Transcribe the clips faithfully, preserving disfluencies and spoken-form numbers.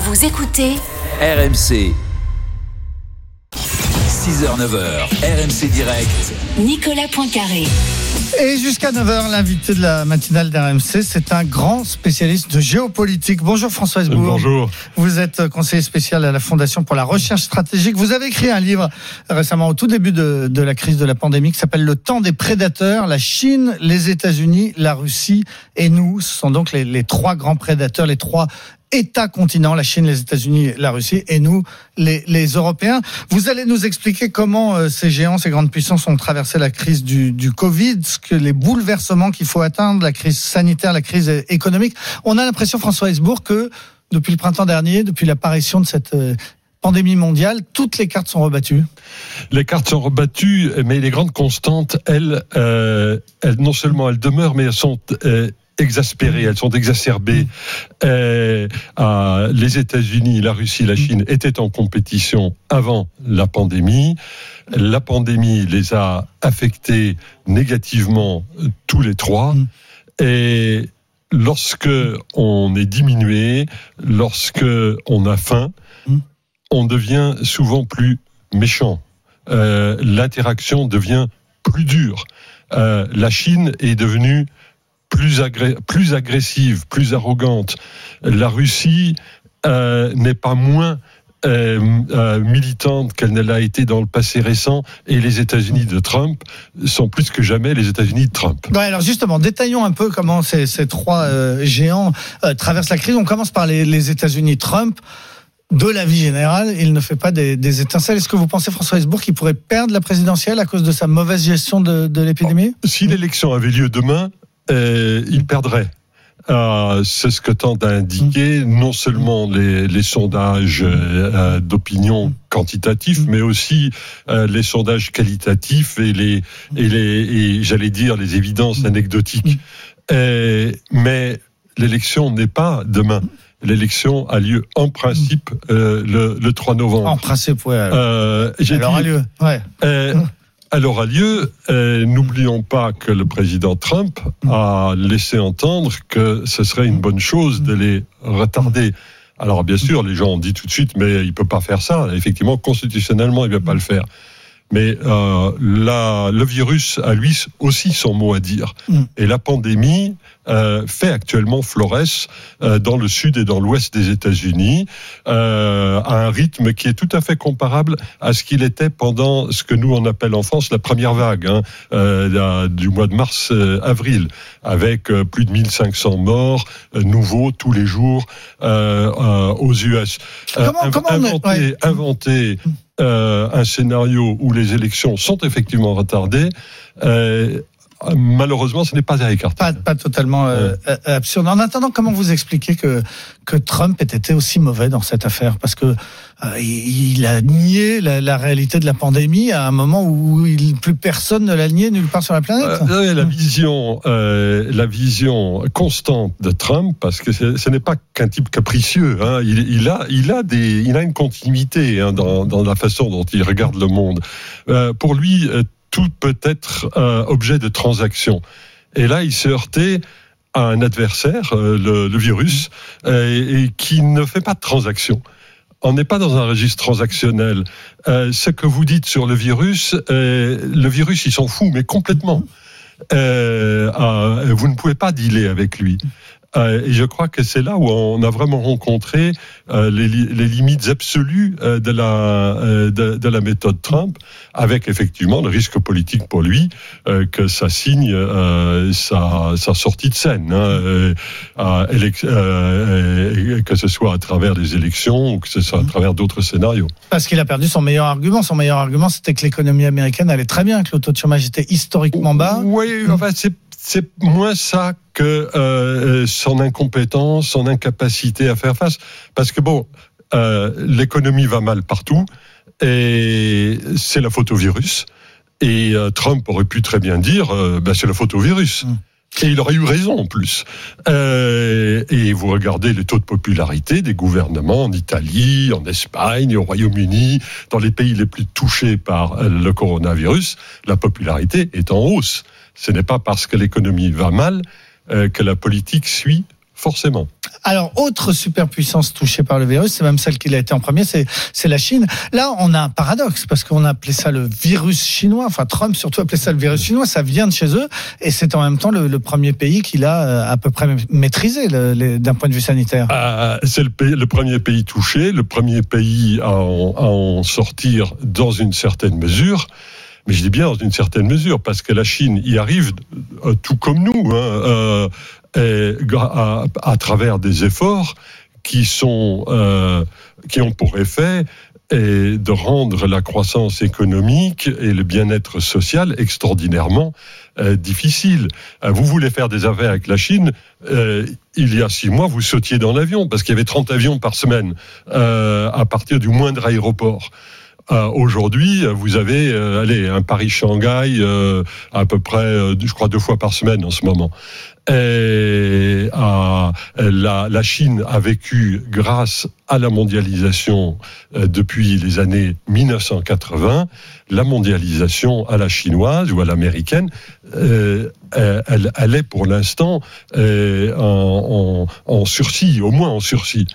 Vous écoutez R M C. six heures neuf heures, R M C Direct. Nicolas Poincaré. Et jusqu'à neuf heures, l'invité de la matinale d'R M C, c'est un grand spécialiste de géopolitique. Bonjour François Hesbourg. Bonjour. Vous êtes conseiller spécial à la Fondation pour la recherche stratégique. Vous avez écrit un livre récemment, au tout début de, de la crise de la pandémie, qui s'appelle Le temps des prédateurs. La Chine, les États-Unis, la Russie et nous. Ce sont donc les, les trois grands prédateurs, les trois États continents, la Chine, les États-Unis, la Russie et nous, les, les Européens. Vous allez nous expliquer comment euh, ces géants, ces grandes puissances ont traversé la crise du, du Covid, ce que les bouleversements qu'il faut atteindre, la crise sanitaire, la crise économique. On a l'impression, François Hesbourg, que depuis le printemps dernier, depuis l'apparition de cette euh, pandémie mondiale, toutes les cartes sont rebattues. Les cartes sont rebattues, mais les grandes constantes, elles, euh, elles non seulement elles demeurent, mais elles sont euh, exaspérées, elles sont exacerbées. Euh, euh, les États-Unis, la Russie, la Chine étaient en compétition avant la pandémie. La pandémie les a affectés négativement tous les trois. Et lorsque on est diminué, lorsque on a faim, on devient souvent plus méchant. Euh, l'interaction devient plus dure. Euh, la Chine est devenue plus, agré- plus agressive, plus arrogante. La Russie euh, n'est pas moins euh, euh, militante qu'elle ne l'a été dans le passé récent, et les États-Unis de Trump sont plus que jamais les États-Unis de Trump. Ouais, alors justement, détaillons un peu comment ces, ces trois euh, géants euh, traversent la crise. On commence par les, les États-Unis. Trump, de la vie générale, il ne fait pas des, des étincelles. Est-ce que vous pensez, François Hesbourg, qu'il pourrait perdre la présidentielle à cause de sa mauvaise gestion de, de l'épidémie ? Si l'élection avait lieu demain, euh, il perdrait. Euh, c'est ce que tentent à indiquer non seulement les, les sondages euh, d'opinion quantitatifs, mais aussi euh, les sondages qualitatifs et les, et les et j'allais dire les évidences anecdotiques. Euh, mais l'élection n'est pas demain. L'élection a lieu en principe euh, le, le trois novembre. En principe, ouais. Euh, j'ai Elle aura dit, lieu. Ouais. Euh, elle aura lieu. Euh, n'oublions pas que le président Trump a laissé entendre que ce serait une bonne chose de les retarder. Alors bien sûr, les gens ont dit tout de suite, mais il peut pas faire ça. Effectivement, constitutionnellement, il ne va pas le faire. Mais euh, la, le virus a lui aussi son mot à dire. Mm. Et la pandémie euh, fait actuellement florès euh, dans le sud et dans l'ouest des États-Unis euh, à un rythme qui est tout à fait comparable à ce qu'il était pendant ce que nous on appelle en France la première vague hein, euh, la, du mois de mars-avril, euh, avec euh, plus de mille cinq cents morts euh, nouveaux tous les jours euh, euh, aux U S. Euh, comment, comment inventer, on est... ouais. inventer Euh, un scénario où les élections sont effectivement retardées, euh, malheureusement, ce n'est pas à écarter. Pas, pas totalement euh, ouais. absurde. En attendant, comment vous expliquez que, que Trump ait été aussi mauvais dans cette affaire ? Parce que euh, il a nié la, la réalité de la pandémie à un moment où il, plus personne ne l'a nié nulle part sur la planète. Euh, la vision, euh, la vision constante de Trump, parce que ce n'est pas qu'un type capricieux. Hein, il, il a, il a des, il a une continuité hein, dans, dans la façon dont il regarde le monde. Euh, pour lui. Euh, Tout peut être euh, objet de transaction. Et là, il s'est heurté à un adversaire, euh, le, le virus, euh, et qui ne fait pas de transaction. On n'est pas dans un registre transactionnel. Euh, ce que vous dites sur le virus, euh, le virus, il s'en fout, mais complètement. Euh, euh, vous ne pouvez pas dealer avec lui. Euh, et je crois que c'est là où on a vraiment rencontré euh, les, les limites absolues euh, de, la, euh, de, de la méthode Trump, avec effectivement le risque politique pour lui euh, que ça signe euh, sa, sa sortie de scène, hein, euh, euh, élec- euh, que ce soit à travers les élections ou que ce soit à travers d'autres scénarios. Parce qu'il a perdu son meilleur argument. Son meilleur argument, c'était que l'économie américaine allait très bien, que le taux de chômage était historiquement bas. Oui, enfin, c'est C'est moins ça que euh, son incompétence, son incapacité à faire face. Parce que bon, euh, l'économie va mal partout et c'est la faute au virus. Et euh, Trump aurait pu très bien dire, euh, ben, c'est la faute au virus. Mmh. Et il aurait eu raison en plus. Euh, et vous regardez les taux de popularité des gouvernements en Italie, en Espagne, au Royaume-Uni, dans les pays les plus touchés par le coronavirus, la popularité est en hausse. Ce n'est pas parce que l'économie va mal euh, que la politique suit forcément. Alors, autre superpuissance touchée par le virus, c'est même celle qui l'a été en premier, c'est, c'est la Chine. Là, on a un paradoxe, parce qu'on a appelé ça le virus chinois, enfin Trump surtout appelé ça le virus chinois, ça vient de chez eux, et c'est en même temps le, le premier pays qui l'a à peu près maîtrisé le, le, d'un point de vue sanitaire. Euh, c'est le, pays, le premier pays touché, le premier pays à en, à en sortir dans une certaine mesure. Mais je dis bien dans une certaine mesure, parce que la Chine y arrive euh, tout comme nous, hein, euh, et, à, à travers des efforts qui sont, euh, qui ont pour effet et de rendre la croissance économique et le bien-être social extraordinairement euh, difficile. Euh, vous voulez faire des affaires avec la Chine, euh, il y a six mois, vous sautiez dans l'avion, parce qu'il y avait trente avions par semaine, euh, à partir du moindre aéroport. Euh, aujourd'hui, vous avez euh, allez, un Paris-Shanghai euh, à peu près, euh, je crois, deux fois par semaine en ce moment. Et euh, la, la Chine a vécu grâce à la mondialisation euh, depuis les années dix-neuf cent quatre-vingts, la mondialisation à la chinoise ou à l'américaine, euh, elle, elle est pour l'instant euh, en, en, en sursis, au moins en sursis.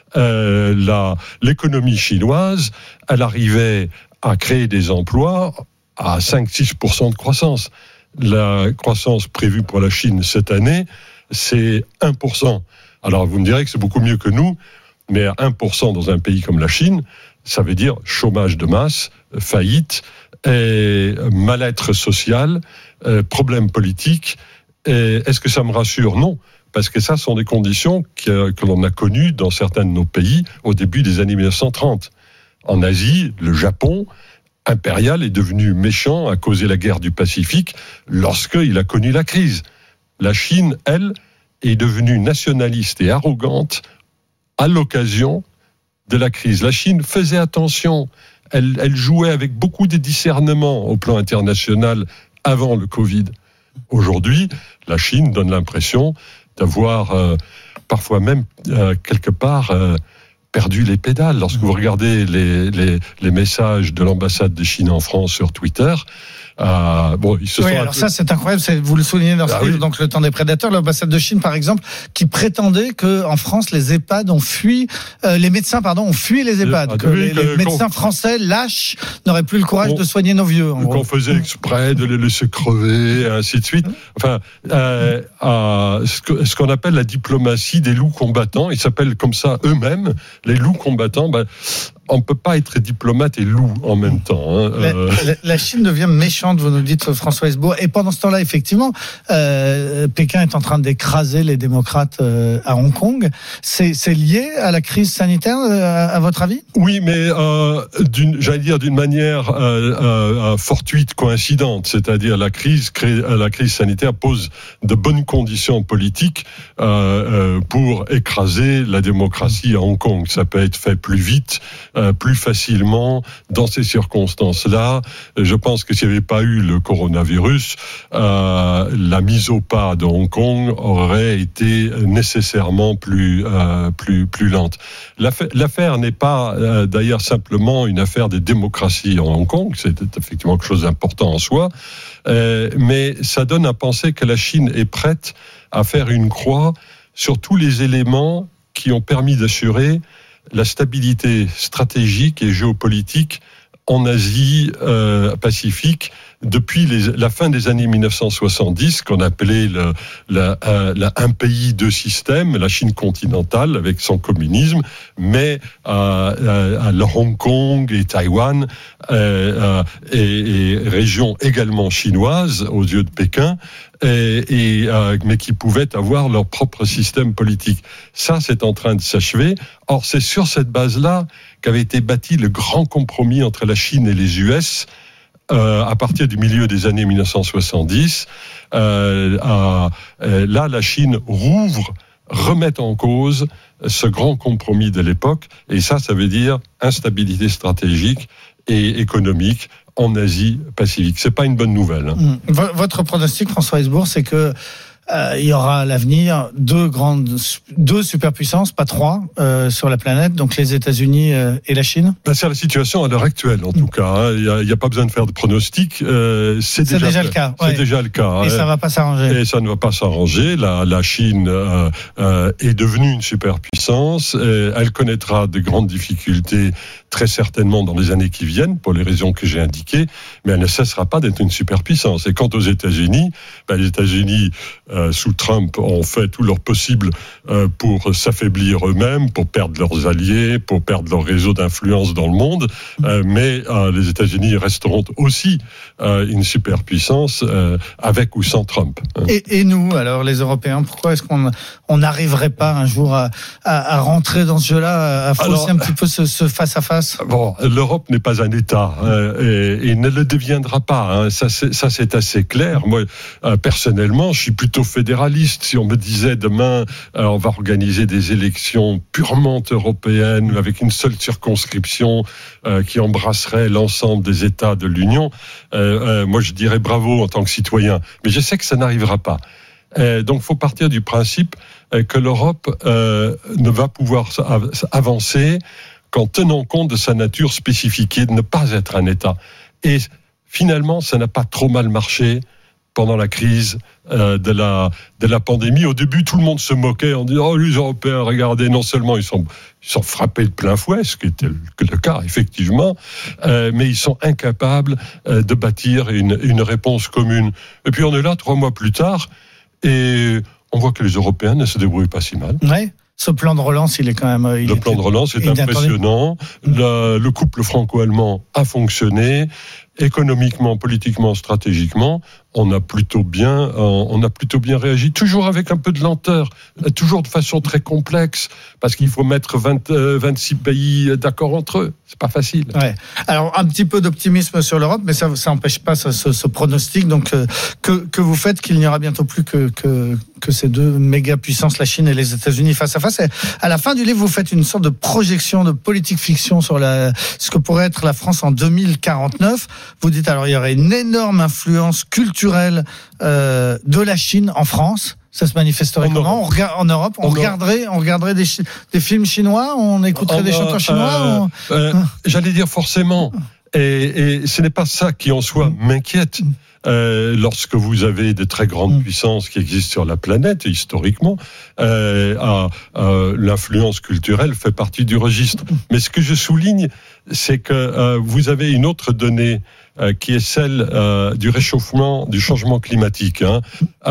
Euh, la, l'économie chinoise, elle arrivait à créer des emplois à cinq à six pour cent de croissance. La croissance prévue pour la Chine cette année, c'est un pour cent. Alors vous me direz que c'est beaucoup mieux que nous, mais un pour cent dans un pays comme la Chine, ça veut dire chômage de masse, faillite, et mal-être social, euh, problèmes politiques. Et est-ce que ça me rassure ? Non. Parce que ça sont des conditions que, que l'on a connues dans certains de nos pays au début des années dix-neuf cent trente. En Asie, le Japon impérial est devenu méchant, a causé la guerre du Pacifique lorsqu'il a connu la crise. La Chine, elle, est devenue nationaliste et arrogante à l'occasion de la crise. La Chine faisait attention, elle, elle jouait avec beaucoup de discernement au plan international avant le Covid. Aujourd'hui, la Chine donne l'impression d'avoir euh, parfois même euh, quelque part euh, perdu les pédales. Lorsque vous regardez les, les, les messages de l'ambassade de Chine en France sur Twitter, euh, bon, ils se oui, sont alors ça c'est incroyable, c'est, vous le soulignez dans ce ah, livre, oui. Donc Le Temps des prédateurs, l'ambassade de Chine par exemple, qui prétendait que en France les EHPAD ont fui, euh, les médecins pardon ont fui les EHPAD, ah, que oui, les, que, les médecins français lâches n'auraient plus le courage on, de soigner nos vieux. En qu'on faisait exprès de les laisser crever, et ainsi de suite. Enfin, euh, euh, ce, que, ce qu'on appelle la diplomatie des loups combattants, ils s'appellent comme ça eux-mêmes, les loups combattants. Ben, on ne peut pas être diplomate et loup en même temps. Hein. La, la, la Chine devient méchante, vous nous dites, François Hesbourg. Et pendant ce temps-là, effectivement, euh, Pékin est en train d'écraser les démocrates euh, à Hong Kong. C'est, c'est lié à la crise sanitaire, euh, à votre avis ? Oui, mais euh, d'une, j'allais dire d'une manière euh, euh, fortuite, coïncidente. C'est-à-dire la crise, crée, la crise sanitaire pose de bonnes conditions politiques euh, euh, pour écraser la démocratie à Hong Kong. Ça peut être fait plus vite, Euh, plus facilement dans ces circonstances-là. Je pense que s'il n'y avait pas eu le coronavirus, euh, la mise au pas de Hong Kong aurait été nécessairement plus euh, plus plus lente. L'affaire, l'affaire n'est pas euh, d'ailleurs simplement une affaire des démocraties en Hong Kong, c'est effectivement quelque chose d'important en soi, euh, mais ça donne à penser que la Chine est prête à faire une croix sur tous les éléments qui ont permis d'assurer la stabilité stratégique et géopolitique en Asie euh, Pacifique depuis les, la fin des années dix-neuf cent soixante-dix, qu'on appelait le, la, euh, la, un pays, deux systèmes, la Chine continentale avec son communisme, mais euh, à, à Hong Kong et Taïwan euh, euh, et, et régions également chinoises aux yeux de Pékin, et, et, euh, mais qui pouvaient avoir leur propre système politique. Ça, c'est en train de s'achever. Or, c'est sur cette base-là qu'avait été bâti le grand compromis entre la Chine et les U S euh, à partir du milieu des années dix-neuf cent soixante-dix. Euh, euh, là, la Chine rouvre, remet en cause ce grand compromis de l'époque, et ça, ça veut dire instabilité stratégique et économique en Asie Pacifique. C'est pas une bonne nouvelle. Hein. Votre pronostic, François Hesbourg, c'est que euh, il y aura à l'avenir deux grandes, deux superpuissances, pas trois, euh, sur la planète, donc les États-Unis euh, et la Chine. Ben, c'est la situation à l'heure actuelle, en tout cas. Hein. Il n'y a, a pas besoin de faire de pronostics. Euh, c'est, c'est déjà, déjà le cas. C'est ouais. déjà le cas. Et hein. ça ne va pas s'arranger. Et ça ne va pas s'arranger. La, la Chine euh, euh, est devenue une superpuissance. Elle connaîtra de grandes difficultés, très certainement, dans les années qui viennent, pour les raisons que j'ai indiquées, mais elle ne cessera pas d'être une superpuissance. Et quant aux États-Unis, ben, les États-Unis, euh, sous Trump, ont fait tout leur possible euh, pour s'affaiblir eux-mêmes, pour perdre leurs alliés, pour perdre leur réseau d'influence dans le monde, euh, mais euh, les États-Unis resteront aussi euh, une superpuissance euh, avec ou sans Trump. Et, et nous, alors les Européens, pourquoi est-ce qu'on on n'arriverait pas un jour à, à, à rentrer dans ce jeu-là, à fausser alors, un petit peu ce, ce face-à-face? Bon, l'Europe n'est pas un État euh, et, et ne le deviendra pas. Hein, ça, c'est, ça, c'est assez clair. Moi, euh, personnellement, je suis plutôt fédéraliste. Si on me disait demain, euh, on va organiser des élections purement européennes avec une seule circonscription euh, qui embrasserait l'ensemble des États de l'Union, euh, euh, moi, je dirais bravo en tant que citoyen. Mais je sais que ça n'arrivera pas. Euh, donc, il faut partir du principe euh, que l'Europe euh, ne va pouvoir avancer qu'en tenant compte de sa nature spécifique et de ne pas être un État. Et finalement, ça n'a pas trop mal marché pendant la crise euh, de la de la pandémie. Au début, tout le monde se moquait en disant « Oh, les Européens, regardez, non seulement ils sont, ils sont frappés de plein fouet, ce qui était le, le cas, effectivement, euh, mais ils sont incapables euh, de bâtir une, une réponse commune. » Et puis on est là, trois mois plus tard, et on voit que les Européens ne se débrouillent pas si mal. Ouais. Ce plan de relance, il est quand même... Il le plan de relance est impressionnant. Le, le couple franco-allemand a fonctionné. Économiquement, politiquement, stratégiquement, on a plutôt bien, on a plutôt bien réagi. Toujours avec un peu de lenteur, toujours de façon très complexe, parce qu'il faut mettre vingt, vingt-six pays d'accord entre eux. C'est pas facile. Ouais. Alors un petit peu d'optimisme sur l'Europe, mais ça, ça n'empêche pas ce, ce, ce pronostic. Donc euh, que que vous faites qu'il n'y aura bientôt plus que que que ces deux méga puissances, la Chine et les États-Unis, face à face. Et à la fin du livre, vous faites une sorte de projection de politique fiction sur la ce que pourrait être la France en deux mille quarante-neuf. Vous dites alors il y aurait une énorme influence culturelle euh, de la Chine en France. Ça se manifesterait en comment? On regarde, en Europe, on en regarderait, on regarderait des, des films chinois, on écouterait en, des chanteurs chinois. Euh, on... euh, j'allais dire forcément. Et, et ce n'est pas ça qui en soi m'inquiète. Euh, lorsque vous avez de très grandes mmh. puissances qui existent sur la planète, historiquement, euh, à, à, l'influence culturelle fait partie du registre. Mais ce que je souligne, c'est que euh, vous avez une autre donnée euh, qui est celle euh, du réchauffement, du changement climatique, hein,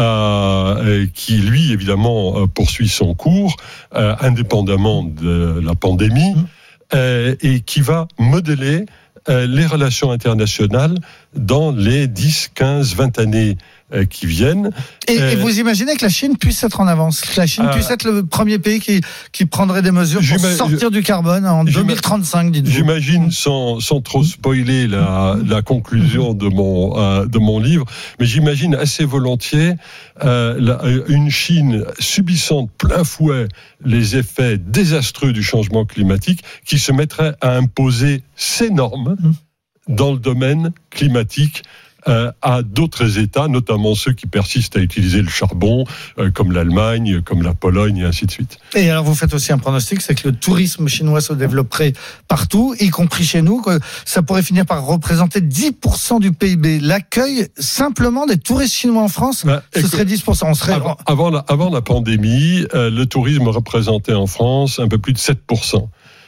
euh, qui, lui, évidemment, euh, poursuit son cours, euh, indépendamment de la pandémie, mmh. euh, et qui va modeler Euh, les relations internationales dans les dix, quinze, vingt années euh, qui viennent. Et, euh, et vous imaginez que la Chine puisse être en avance, que la Chine euh, puisse être le premier pays qui, qui prendrait des mesures pour sortir du carbone en deux mille trente-cinq, dites-vous. J'imagine, sans, sans trop spoiler la, la conclusion de mon, euh, de mon livre, mais j'imagine assez volontiers euh, la, une Chine subissant de plein fouet les effets désastreux du changement climatique qui se mettrait à imposer ces normes dans le domaine climatique euh, à d'autres États, notamment ceux qui persistent à utiliser le charbon, euh, comme l'Allemagne, comme la Pologne, et ainsi de suite. Et alors vous faites aussi un pronostic, c'est que le tourisme chinois se développerait partout, y compris chez nous, que ça pourrait finir par représenter dix pour cent du P I B. L'accueil simplement des touristes chinois en France, bah, ce serait dix pour cent. On serait... avant, avant, la, avant la pandémie, euh, le tourisme représentait en France un peu plus de sept pour cent.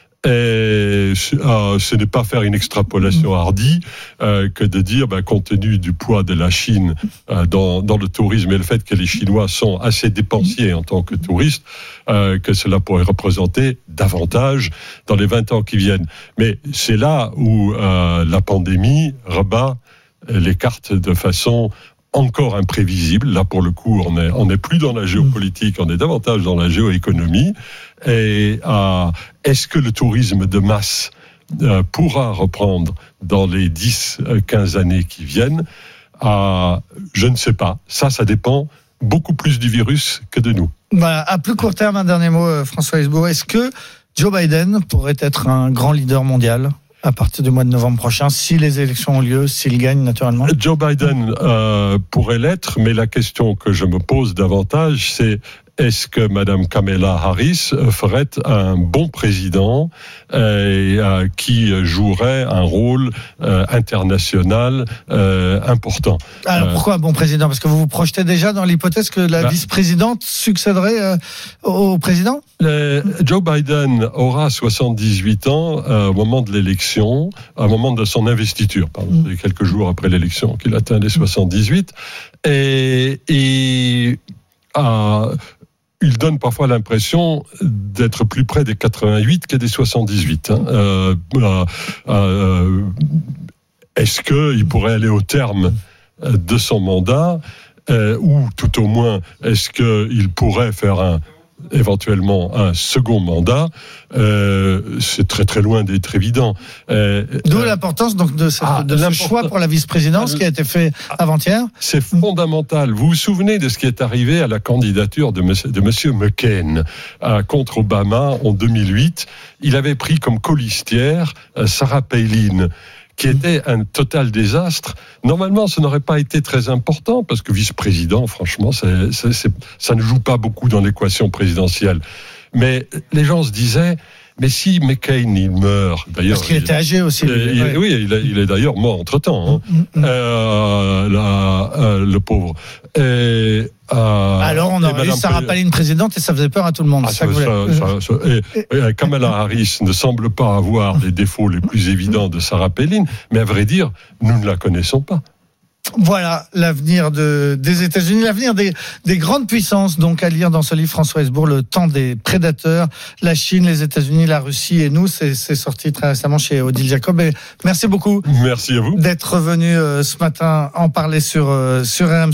Et euh, ce n'est pas faire une extrapolation hardie euh, que de dire, bah, compte tenu du poids de la Chine euh, dans, dans le tourisme et le fait que les Chinois sont assez dépensiers en tant que touristes, euh, que cela pourrait représenter davantage dans les vingt ans qui viennent. Mais c'est là où euh, la pandémie rebat les cartes de façon encore imprévisible. Là, pour le coup, on est, on n'est plus dans la géopolitique, on est davantage dans la géoéconomie. Et euh, est-ce que le tourisme de masse euh, pourra reprendre dans les dix à quinze années qui viennent? euh, Je ne sais pas. Ça, ça dépend beaucoup plus du virus que de nous. Voilà. À plus court terme, un dernier mot, François Hesbourg. Est-ce que Joe Biden pourrait être un grand leader mondial à partir du mois de novembre prochain, si les élections ont lieu, s'il gagne naturellement. Joe Biden euh, pourrait l'être, mais la question que je me pose davantage, c'est est-ce que Mme Kamala Harris ferait un bon président euh, euh, qui jouerait un rôle euh, international euh, important? Alors pourquoi un bon président? Parce que vous vous projetez déjà dans l'hypothèse que la bah, vice-présidente succéderait euh, au président? le, Joe Biden aura soixante-dix-huit ans euh, au moment de l'élection, au moment de son investiture, pardon, mm. quelques jours après l'élection qu'il atteint les soixante-dix-huit, et, et euh, il donne parfois l'impression d'être plus près des quatre-vingt-huit que des soixante-dix-huit. Hein. Euh, euh, euh, est-ce qu'il pourrait aller au terme de son mandat euh, ou tout au moins est-ce qu'il pourrait faire un éventuellement un second mandat, euh, c'est très très loin d'être évident. Euh, D'où euh, l'importance donc de, cette, ah, de ce choix pour la vice-présidence qui a été fait avant-hier. C'est fondamental. Vous vous souvenez de ce qui est arrivé à la candidature de monsieur, de monsieur McCain euh, contre Obama en deux mille huit. Il avait pris comme colistière euh, Sarah Palin, qui était un total désastre. Normalement, ce n'aurait pas été très important, parce que vice-président, franchement, c'est, c'est, c'est, ça ne joue pas beaucoup dans l'équation présidentielle. Mais les gens se disaient, mais si McCain, il meurt... D'ailleurs, parce qu'il était âgé aussi. Il, il, ouais. Oui, il, il est d'ailleurs mort entre-temps, hein, mm, mm, euh, la, euh, le pauvre. Et, Euh, Alors on aurait eu Sarah Palin présidente et ça faisait peur à tout le monde. Ah, ça, ça, ça, ça, ça, et, et Kamala Harris ne semble pas avoir les défauts les plus évidents de Sarah Palin, mais à vrai dire, nous ne la connaissons pas. Voilà l'avenir de, des États-Unis, l'avenir des, des grandes puissances. Donc à lire dans ce livre, François Hesbourg, Le temps des prédateurs, la Chine, les États-Unis, la Russie et nous. C'est, c'est sorti très récemment chez Odile Jacob. Et merci beaucoup. Merci à vous D'être venu euh, ce matin en parler sur, euh, sur R M C.